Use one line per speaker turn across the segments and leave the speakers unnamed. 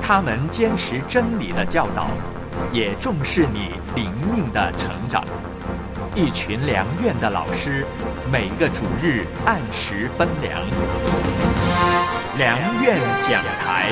他们坚持真理的教导，也重视你灵命的成长。一群良院的老师，每个主日按时分粮。良院讲台。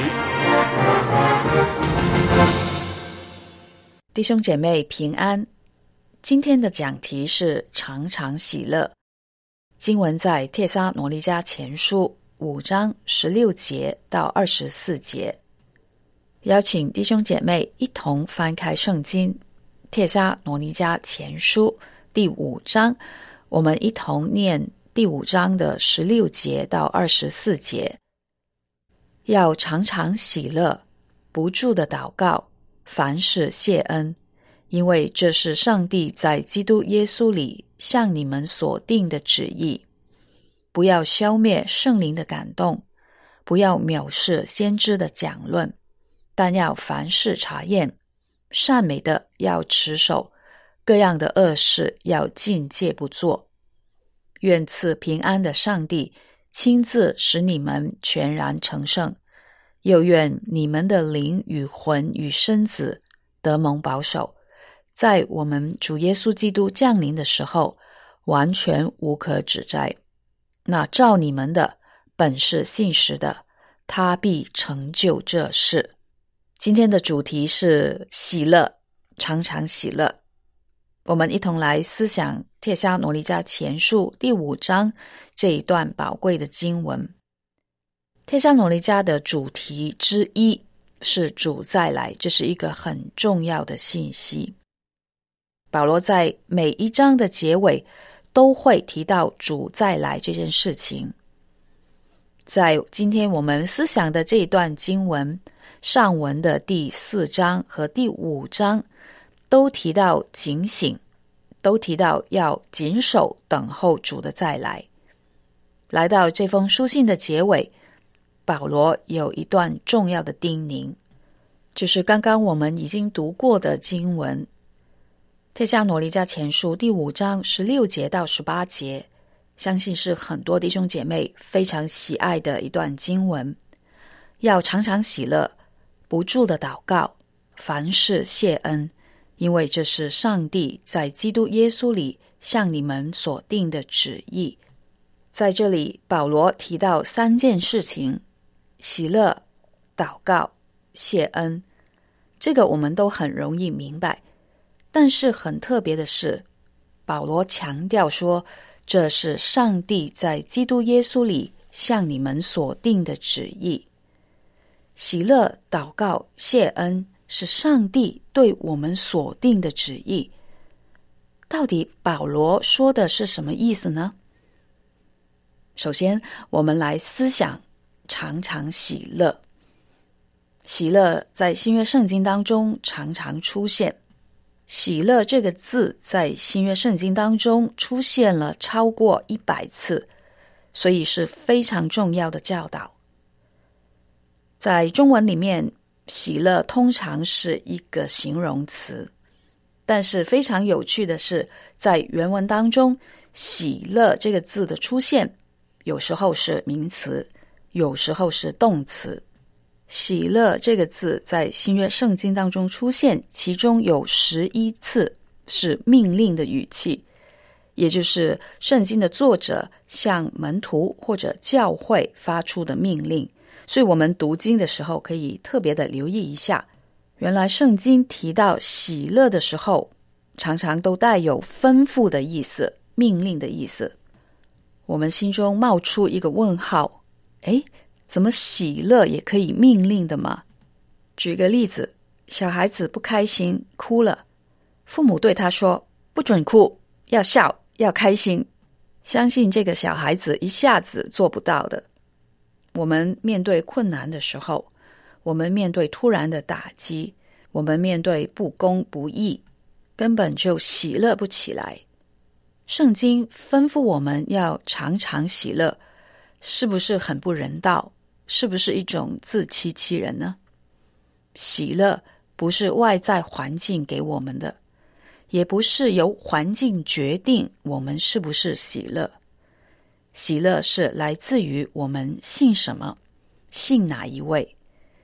弟兄姐妹平安，今天的讲题是常常喜乐。经文在帖撒罗尼迦前书5章16节到24节。邀请弟兄姐妹一同翻开圣经帖撒罗尼迦前书第5章，我们一同念第5章的16节到24节。要常常喜乐，不住的祷告，凡事谢恩，因为这是上帝在基督耶稣里向你们所定的旨意。不要消灭圣灵的感动，不要藐视先知的讲论，但要凡事查验，善美的要持守，各样的恶事要禁戒不做。愿赐平安的上帝亲自使你们全然成圣，又愿你们的灵与魂与身子得蒙保守，在我们主耶稣基督降临的时候，完全无可指摘。那召你们的本是信实的，他必成就这事。今天的主题是喜乐，常常喜乐。我们一同来思想帖撒罗尼迦前书第5章这一段宝贵的经文。帖撒罗尼迦的主题之一是主再来，这是一个很重要的信息。保罗在每一章的结尾都会提到主再来这件事情。在今天我们思想的这一段经文，上文的第4章和第5章都提到警醒，都提到要谨守等候主的再来。来到这封书信的结尾，保罗有一段重要的叮咛，就是刚刚我们已经读过的经文，帖撒罗尼迦前书第5章16节到18节，相信是很多弟兄姐妹非常喜爱的一段经文。要常常喜乐，不住的祷告，凡事谢恩，因为这是上帝在基督耶稣里向你们所定的旨意。在这里保罗提到3件事情：喜乐、祷告、谢恩。这个我们都很容易明白，但是很特别的是，保罗强调说，这是上帝在基督耶稣里向你们所定的旨意。喜乐、祷告、谢恩是上帝对我们所定的旨意。到底保罗说的是什么意思呢？首先，我们来思想常常喜乐。喜乐在新约圣经当中常常出现，喜乐这个字在新约圣经当中出现了超过100次，所以是非常重要的教导。在中文里面，喜乐通常是一个形容词，但是非常有趣的是，在原文当中，喜乐这个字的出现，有时候是名词，有时候是动词。喜乐这个字在新约圣经当中出现，其中有11次是命令的语气，也就是圣经的作者向门徒或者教会发出的命令。所以我们读经的时候可以特别的留意一下，原来圣经提到喜乐的时候，常常都带有吩咐的意思，命令的意思。我们心中冒出一个问号，怎么喜乐也可以命令的吗？举个例子，小孩子不开心哭了，父母对他说，不准哭，要笑，要开心。相信这个小孩子一下子做不到的。我们面对困难的时候，我们面对突然的打击，我们面对不公不义，根本就喜乐不起来。圣经吩咐我们要常常喜乐，是不是很不人道？是不是一种自欺欺人呢？喜乐不是外在环境给我们的，也不是由环境决定我们是不是喜乐。喜乐是来自于我们信什么，信哪一位。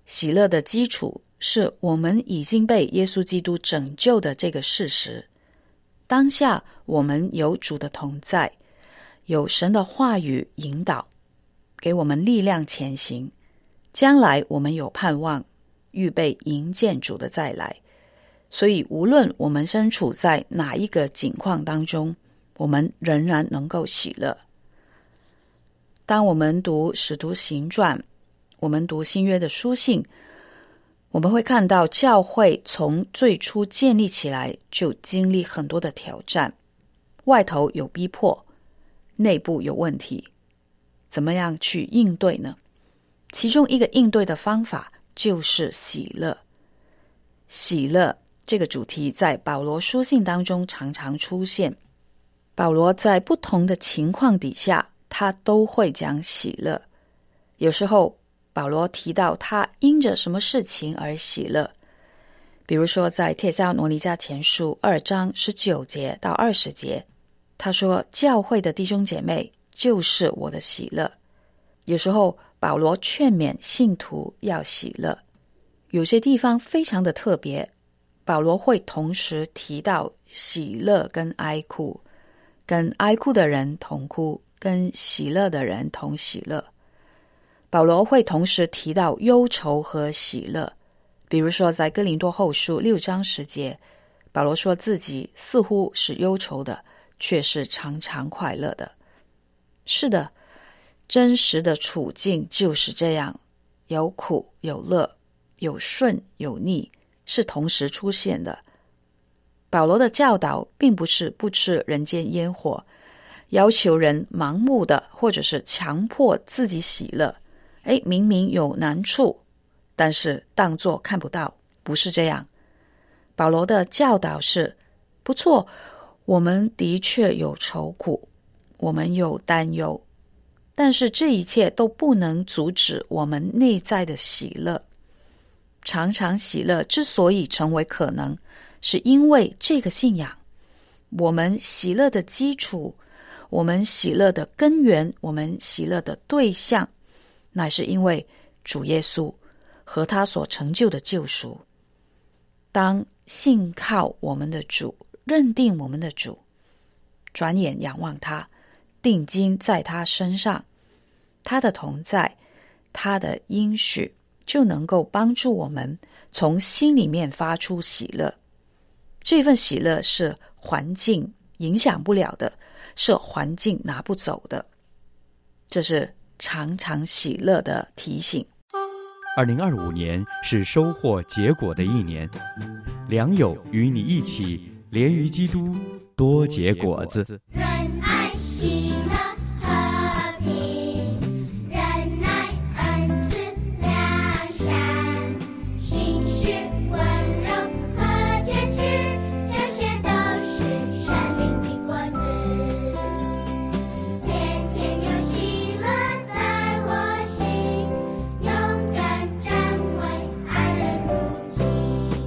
喜乐的基础是我们已经被耶稣基督拯救的这个事实。当下我们有主的同在，有神的话语引导，给我们力量前行。将来我们有盼望，预备迎见主的再来。所以无论我们身处在哪一个境况当中，我们仍然能够喜乐。当我们读使徒行传，我们读新约的书信，我们会看到教会从最初建立起来就经历很多的挑战，外头有逼迫，内部有问题，怎么样去应对呢？其中一个应对的方法就是喜乐。喜乐这个主题在保罗书信当中常常出现，保罗在不同的情况底下，他都会讲喜乐。有时候保罗提到他因着什么事情而喜乐，比如说在帖撒罗尼迦前书2章19节到20节，他说教会的弟兄姐妹就是我的喜乐。有时候保罗劝勉信徒要喜乐，有些地方非常的特别，保罗会同时提到喜乐跟哀哭，跟哀哭的人同哭，跟喜乐的人同喜乐。保罗会同时提到忧愁和喜乐，比如说在哥林多后书6章10节，保罗说自己似乎是忧愁的，却是常常快乐的。是的，真实的处境就是这样，有苦有乐，有顺有逆，是同时出现的。保罗的教导并不是不吃人间烟火，要求人盲目的或者是强迫自己喜乐。明明有难处，但是当作看不到，不是这样。保罗的教导是，不错，我们的确有愁苦，我们有担忧，但是这一切都不能阻止我们内在的喜乐。常常喜乐之所以成为可能，是因为这个信仰。我们喜乐的基础，我们喜乐的根源，我们喜乐的对象，乃是因为主耶稣和他所成就的救赎。当信靠我们的主，认定我们的主，转眼仰望他，定睛在他身上，他的同在，他的应许，就能够帮助我们从心里面发出喜乐。这份喜乐是环境影响不了的，是环境拿不走的。这是常常喜乐的提醒。
2025年是收获结果的一年，良友与你一起连于基督，多结果子。
仁爱、喜乐、和平，仁爱、恩慈、良善，信实、温柔和坚持，这些都是生命的果子。天天有喜乐在我心，勇敢站稳，爱人如己。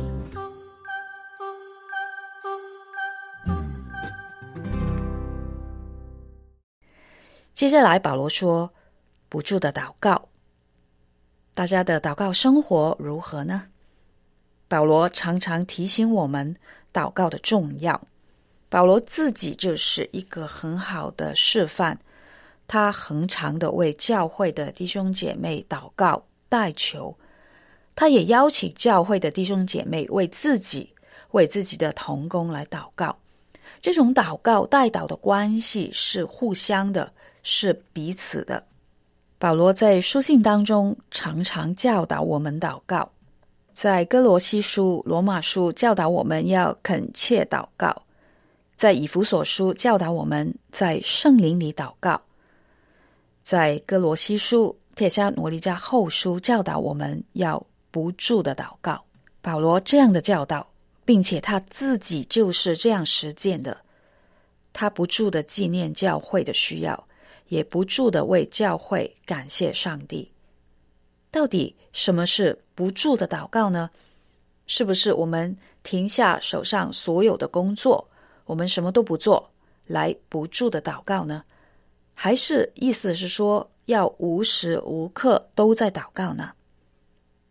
接下来保罗说，不住的祷告。大家的祷告生活如何呢？保罗常常提醒我们祷告的重要。保罗自己就是一个很好的示范，他恒常的为教会的弟兄姐妹祷告代求，他也邀请教会的弟兄姐妹为自己的同工来祷告。这种祷告代祷的关系是互相的，是彼此的。保罗在书信当中常常教导我们祷告，在哥罗西书、罗马书教导我们要恳切祷告，在以弗所书教导我们在圣灵里祷告，在哥罗西书、帖撒罗尼迦后书教导我们要不住的祷告。保罗这样的教导，并且他自己就是这样实践的，他不住的纪念教会的需要，也不住的为教会感谢上帝。到底什么是不住的祷告呢？是不是我们停下手上所有的工作，我们什么都不做，来不住的祷告呢？还是意思是说要无时无刻都在祷告呢？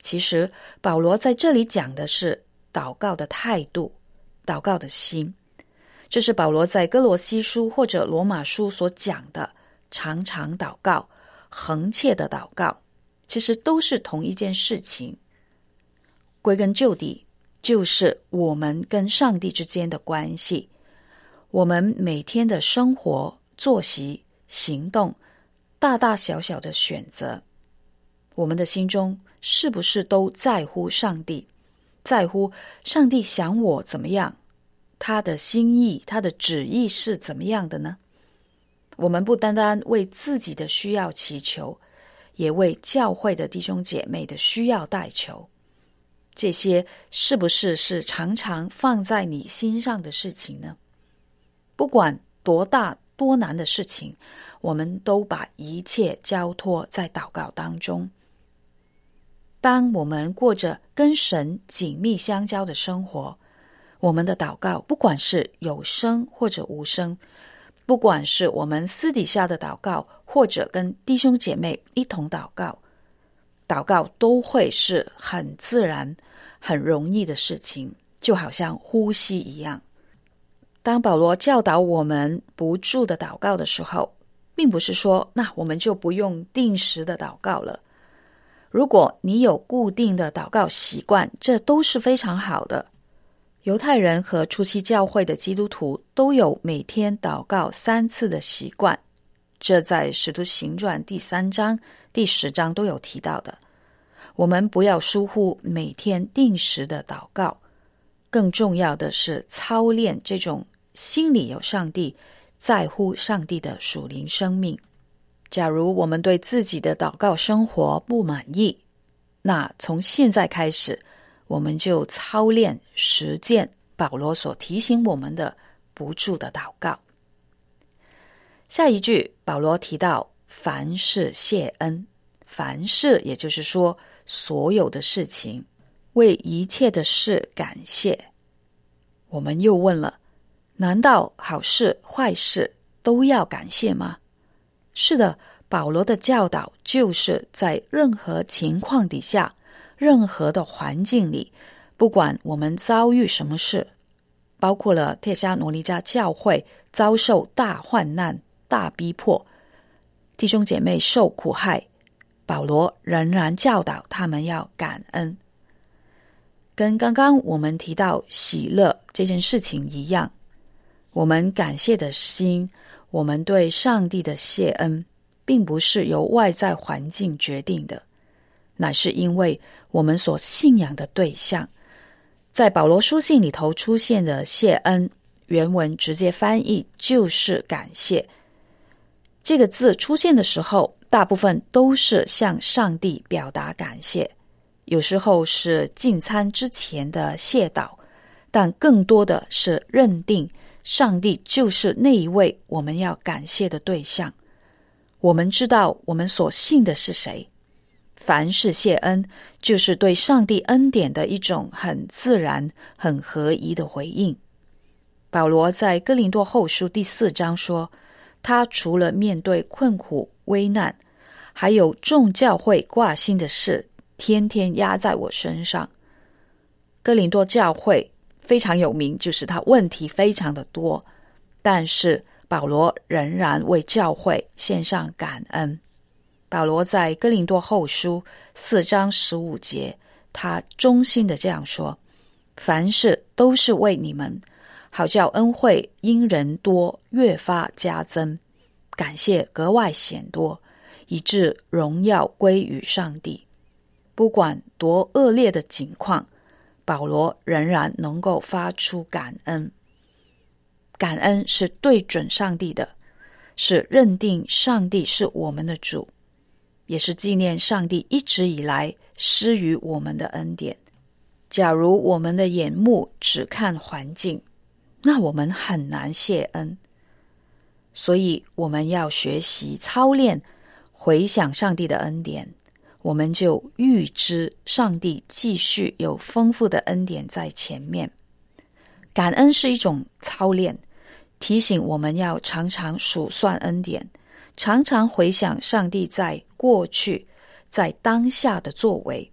其实保罗在这里讲的是祷告的态度，祷告的心。这是保罗在哥罗西书或者罗马书所讲的常常祷告、恒切的祷告，其实都是同一件事情。归根究底，就是我们跟上帝之间的关系。我们每天的生活、作息、行动，大大小小的选择，我们的心中是不是都在乎上帝？在乎上帝想我怎么样？他的心意，他的旨意是怎么样的呢？我们不单单为自己的需要祈求，也为教会的弟兄姐妹的需要代求。这些是不是常常放在你心上的事情呢？不管多大多难的事情，我们都把一切交托在祷告当中。当我们过着跟神紧密相交的生活，我们的祷告不管是有声或者无声，不管是我们私底下的祷告，或者跟弟兄姐妹一同祷告，祷告都会是很自然、很容易的事情，就好像呼吸一样。当保罗教导我们不住的祷告的时候，并不是说那我们就不用定时的祷告了。如果你有固定的祷告习惯，这都是非常好的。犹太人和初期教会的基督徒都有每天祷告3次的习惯，这在使徒行传第3章、第10章都有提到的。我们不要疏忽每天定时的祷告，更重要的是操练这种心里有上帝、在乎上帝的属灵生命。假如我们对自己的祷告生活不满意，那从现在开始，我们就操练实践保罗所提醒我们的不住的祷告。下一句，保罗提到凡事谢恩，凡事也就是说所有的事情，为一切的事感谢。我们又问了，难道好事坏事都要感谢吗？是的，保罗的教导就是在任何情况底下，任何的环境里，不管我们遭遇什么事，包括了帖撒罗尼迦教会遭受大患难、大逼迫，弟兄姐妹受苦害，保罗仍然教导他们要感恩。跟刚刚我们提到喜乐这件事情一样，我们感谢的心，我们对上帝的谢恩，并不是由外在环境决定的，乃是因为我们所信仰的对象。在保罗书信里头出现的谢恩，原文直接翻译就是感谢。这个字出现的时候，大部分都是向上帝表达感谢，有时候是进餐之前的谢祷，但更多的是认定上帝就是那一位我们要感谢的对象。我们知道我们所信的是谁，凡事谢恩，就是对上帝恩典的一种很自然、很合宜的回应。保罗在哥林多后书第4章说，他除了面对困苦、危难，还有众教会挂心的事，天天压在我身上。哥林多教会非常有名，就是他问题非常的多，但是保罗仍然为教会献上感恩。保罗在哥林多后书4章15节，他衷心的这样说，凡事都是为你们，好叫恩惠因人多越发加增，感谢格外显多，以致荣耀归于上帝。不管多恶劣的境况，保罗仍然能够发出感恩。感恩是对准上帝的，是认定上帝是我们的主，也是纪念上帝一直以来施予我们的恩典。假如我们的眼目只看环境，那我们很难谢恩。所以我们要学习操练回想上帝的恩典，我们就预知上帝继续有丰富的恩典在前面。感恩是一种操练，提醒我们要常常数算恩典，常常回想上帝在过去、在当下的作为，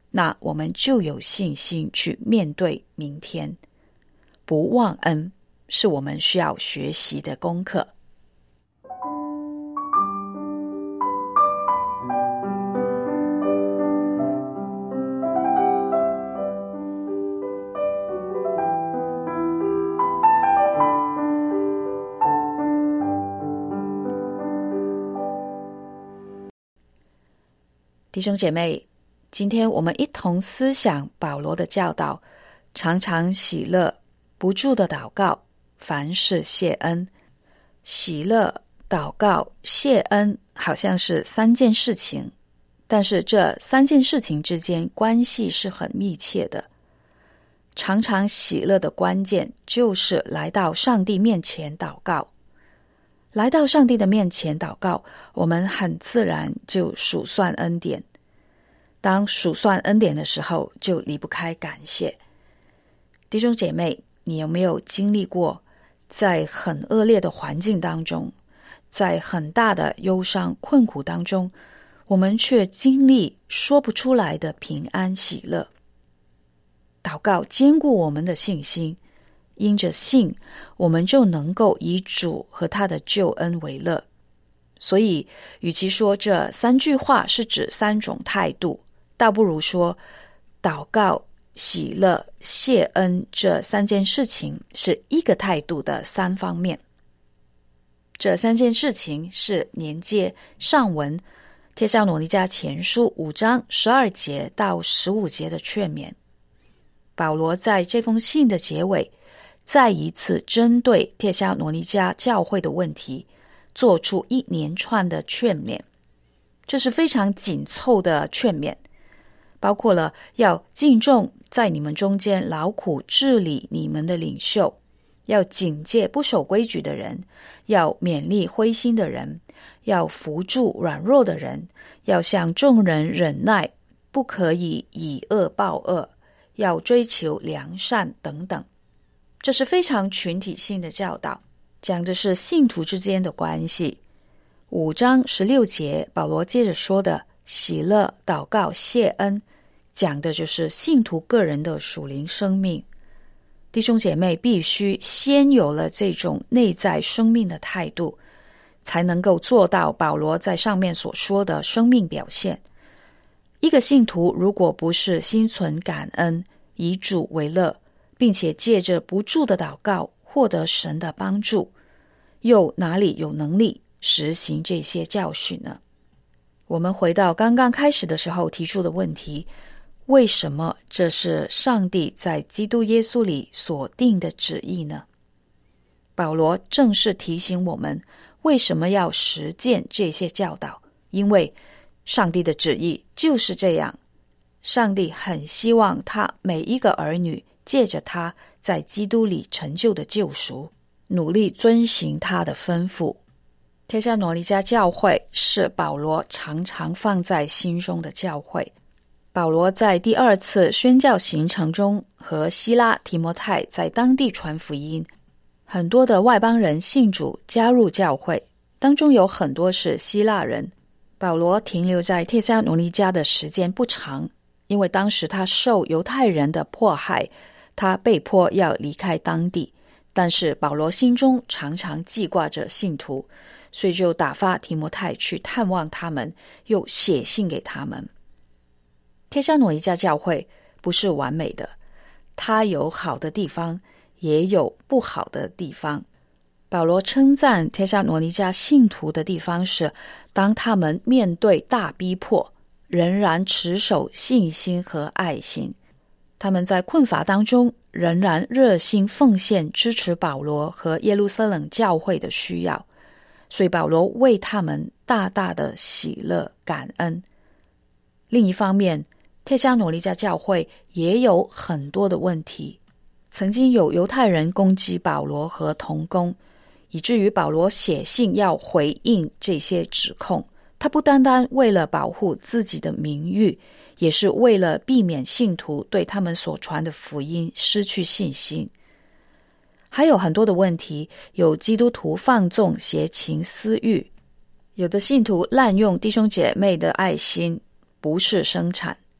那我们就有信心去面对明天。不忘恩是我们需要学习的功课。弟兄姐妹，今天我们一同思想保罗的教导，常常喜乐，不住的祷告，凡事谢恩。喜乐、祷告、谢恩好像是三件事情，但是这三件事情之间关系是很密切的。常常喜乐的关键就是来到上帝面前祷告。来到上帝的面前祷告，我们很自然就数算恩典。当数算恩典的时候，就离不开感谢。弟兄姐妹，你有没有经历过在很恶劣的环境当中，在很大的忧伤困苦当中，我们却经历说不出来的平安喜乐？祷告坚固我们的信心，因着信，我们就能够以主和他的救恩为乐。所以与其说这三句话是指三种态度，倒不如说祷告、喜乐、谢恩这三件事情是一个态度的三方面。这三件事情是连接上文帖撒罗尼迦前书5章12节到15节的劝勉。保罗在这封信的结尾，再一次针对帖撒罗尼迦教会的问题，做出一连串的劝勉。这是非常紧凑的劝勉，包括了要敬重在你们中间劳苦治理你们的领袖，要警戒不守规矩的人，要勉励灰心的人，要扶助软弱的人，要向众人忍耐，不可以以恶报恶，要追求良善等等。这是非常群体性的教导，讲的是信徒之间的关系。5章16节，保罗接着说的喜乐、祷告、谢恩，讲的就是信徒个人的属灵生命。弟兄姐妹必须先有了这种内在生命的态度，才能够做到保罗在上面所说的生命表现。一个信徒如果不是心存感恩，以主为乐，并且借着不住的祷告获得神的帮助，又哪里有能力实行这些教训呢？我们回到刚刚开始的时候提出的问题，为什么这是上帝在基督耶稣里所定的旨意呢？保罗正是提醒我们为什么要实践这些教导，因为上帝的旨意就是这样。上帝很希望他每一个儿女借着他在基督里成就的救赎，努力遵行他的吩咐。帖撒罗尼迦教会是保罗常常放在心中的教会。保罗在第二次宣教行程中和希拉、提摩太在当地传福音，很多的外邦人信主加入教会，当中有很多是希腊人。保罗停留在帖撒罗尼迦的时间不长，因为当时他受犹太人的迫害，他被迫要离开当地。但是保罗心中常常记挂着信徒，所以就打发提摩太去探望他们，又写信给他们。帖撒罗尼迦教会不是完美的，它有好的地方，也有不好的地方。保罗称赞帖撒罗尼迦信徒的地方是，当他们面对大逼迫，仍然持守信心和爱心。他们在困乏当中仍然热心奉献，支持保罗和耶路撒冷教会的需要，所以保罗为他们大大的喜乐感恩。另一方面，帖撒罗尼迦教会也有很多的问题，曾经有犹太人攻击保罗和同工，以至于保罗写信要回应这些指控。他不单单为了保护自己的名誉，也是为了避免信徒对他们所传的福音失去信心。还有很多的问题，有基督徒放纵邪情私欲，有的信徒滥用弟兄姐妹的爱心，不是生产。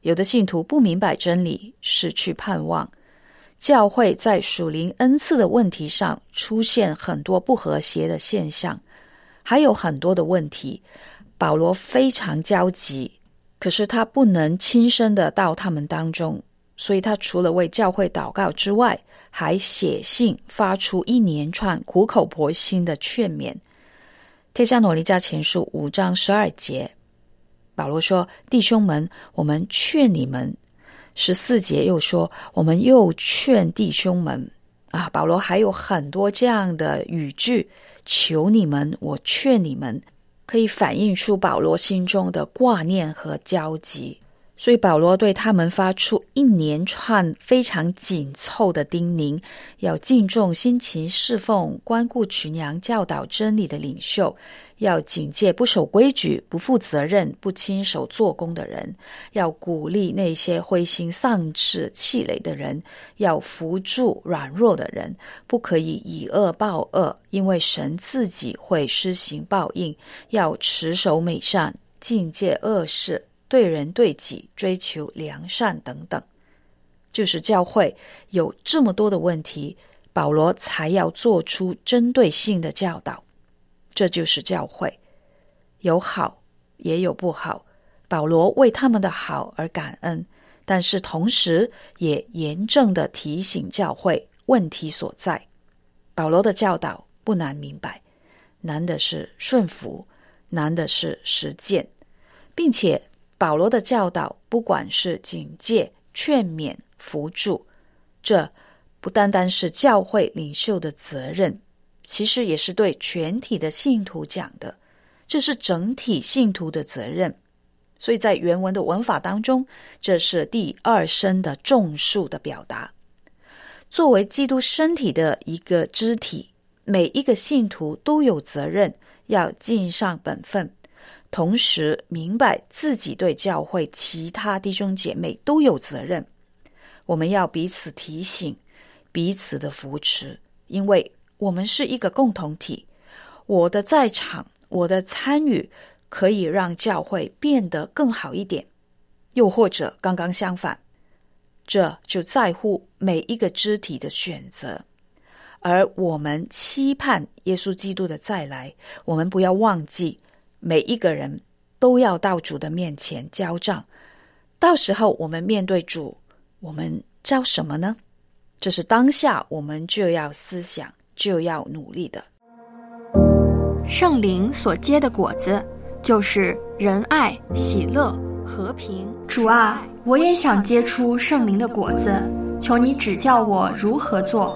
有的信徒不明白真理，失去盼望。教会在属灵恩赐的问题上出现很多不和谐的现象，还有很多的问题。保罗非常焦急，可是他不能亲身的到他们当中，所以他除了为教会祷告之外，还写信发出一连串苦口婆心的劝勉。帖撒罗尼迦前书5章12节，保罗说：弟兄们，我们劝你们。14节又说：我们又劝弟兄们。保罗还有很多这样的语句，求你们，我劝你们，可以反映出保罗心中的挂念和焦急。所以保罗对他们发出一连串非常紧凑的叮咛，要敬重辛勤侍奉、关顾群羊、教导真理的领袖，要警戒不守规矩、不负责任、不亲手做工的人，要鼓励那些灰心丧志、气馁的人，要扶助软弱的人，不可以以恶报恶，因为神自己会施行报应，要持守美善，禁戒恶事，对人对己，追求良善等等。就是教会有这么多的问题，保罗才要做出针对性的教导。这就是教会，有好也有不好，保罗为他们的好而感恩，但是同时也严正地提醒教会问题所在。保罗的教导不难明白，难的是顺服，难的是实践，并且保罗的教导不管是警戒、劝勉、扶助，这不单单是教会领袖的责任，其实也是对全体的信徒讲的，这是整体信徒的责任。所以在原文的文法当中，这是第二身的众数的表达。作为基督身体的一个肢体，每一个信徒都有责任要尽上本分，同时明白自己对教会其他弟兄姐妹都有责任。我们要彼此提醒，彼此的扶持，因为我们是一个共同体。我的在场，我的参与，可以让教会变得更好一点，又或者刚刚相反，这就在乎每一个肢体的选择。而我们期盼耶稣基督的再来，我们不要忘记每一个人都要到主的面前交账，到时候我们面对主，我们交什么呢？这是当下我们就要思想，就要努力的。
圣灵所结的果子，就是仁爱、喜乐、和平。主啊，我也想结出圣灵的果子，求你指教我如何做。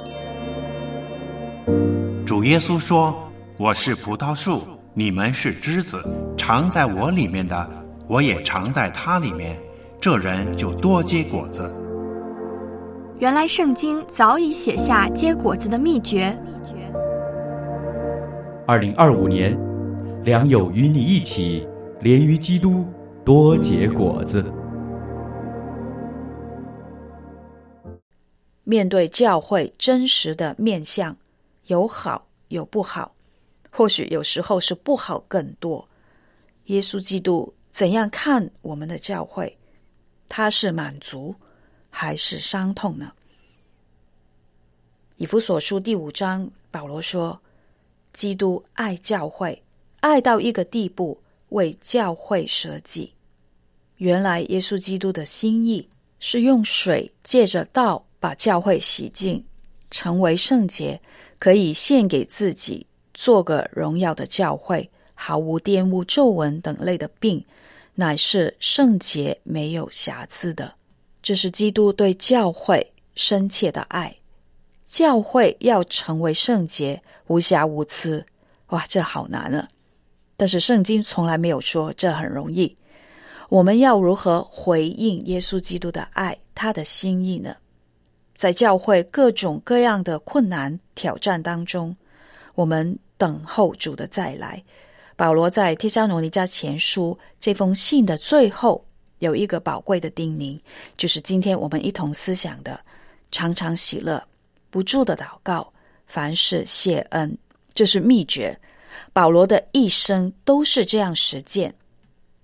主耶稣说：我是葡萄树，你们是枝子，常在我里面的，我也常在他里面，这人就多结果子。
原来圣经早已写下结果子的秘诀。
2025年，良友与你一起连于基督，多结果子。
面对教会真实的面向，有好有不好，或许有时候是不好更多。耶稣基督怎样看我们的教会？他是满足还是伤痛呢？以弗所书第5章，保罗说，基督爱教会，爱到一个地步，为教会舍己。原来耶稣基督的心意是用水借着道把教会洗净，成为圣洁，可以献给自己，做个荣耀的教会，毫无玷污、皱纹等类的病，乃是圣洁没有瑕疵的。这是基督对教会深切的爱。教会要成为圣洁，无瑕无疵，哇，这好难啊！但是圣经从来没有说这很容易。我们要如何回应耶稣基督的爱，他的心意呢？在教会各种各样的困难挑战当中，我们等候主的再来。保罗在帖撒罗尼迦前书这封信的最后有一个宝贵的叮咛，就是今天我们一同思想的：常常喜乐，不住的祷告，凡事谢恩。这是秘诀，保罗的一生都是这样实践。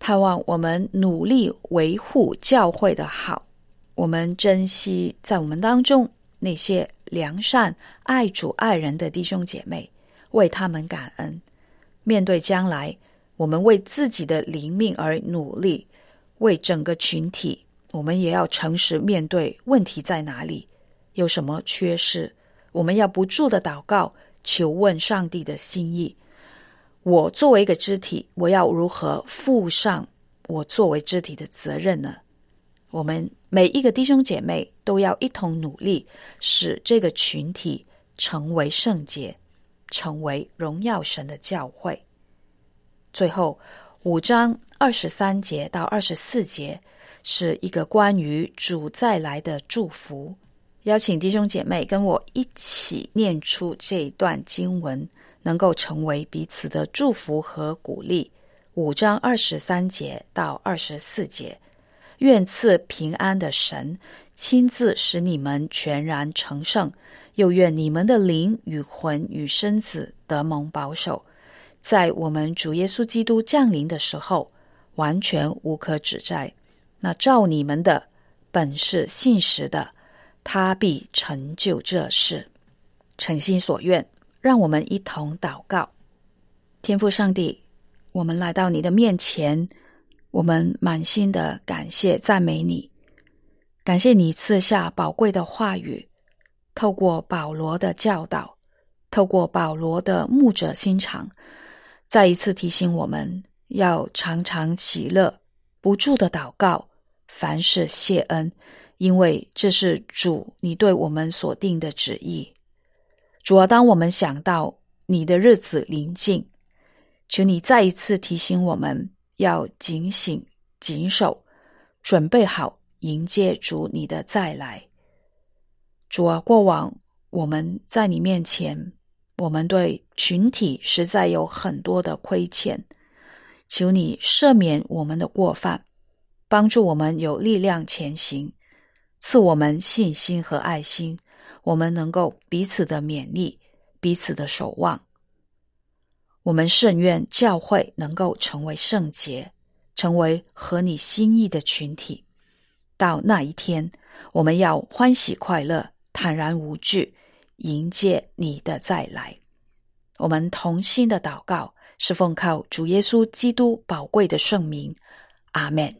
盼望我们努力维护教会的好，我们珍惜在我们当中那些良善爱主爱人的弟兄姐妹，为他们感恩。面对将来，我们为自己的灵命而努力，为整个群体，我们也要诚实面对问题在哪里，有什么缺失，我们要不住的祷告，求问上帝的心意。我作为一个肢体，我要如何负上我作为肢体的责任呢？我们每一个弟兄姐妹都要一同努力，使这个群体成为圣洁，成为荣耀神的教会。最后5章23节到24节是一个关于主再来的祝福，邀请弟兄姐妹跟我一起念出这一段经文，能够成为彼此的祝福和鼓励。5章23节到24节，愿赐平安的神亲自使你们全然成圣，又愿你们的灵与魂与身子得蒙保守，在我们主耶稣基督降临的时候，完全无可指摘。那召你们的本是信实的，他必成就这事。诚心所愿，让我们一同祷告。天父上帝，我们来到你的面前，我们满心的感谢赞美你，感谢你赐下宝贵的话语，透过保罗的教导，透过保罗的牧者心肠，再一次提醒我们要常常喜乐，不住的祷告，凡事谢恩，因为这是主你对我们所定的旨意。主啊，当我们想到你的日子临近，求你再一次提醒我们要警醒谨守，准备好迎接主你的再来。主啊，过往我们在你面前，我们对群体实在有很多的亏欠，求你赦免我们的过犯，帮助我们有力量前行，赐我们信心和爱心，我们能够彼此的勉励，彼此的守望。我们甚愿教会能够成为圣洁，成为合你心意的群体。到那一天，我们要欢喜快乐，坦然无惧，迎接你的再来。我们同心的祷告，是奉靠主耶稣基督宝贵的圣名。阿们。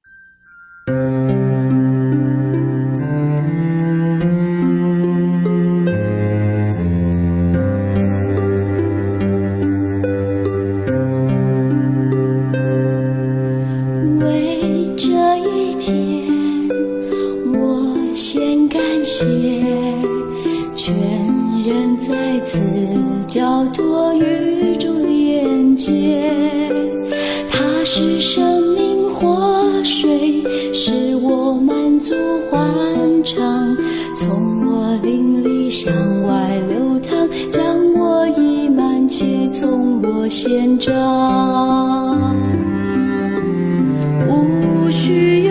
为这一天，我先感谢，全人在此交托于主连接。他是生命活水，使我满足欢畅，从我灵里向外流淌，将我溢满其从我献上。无需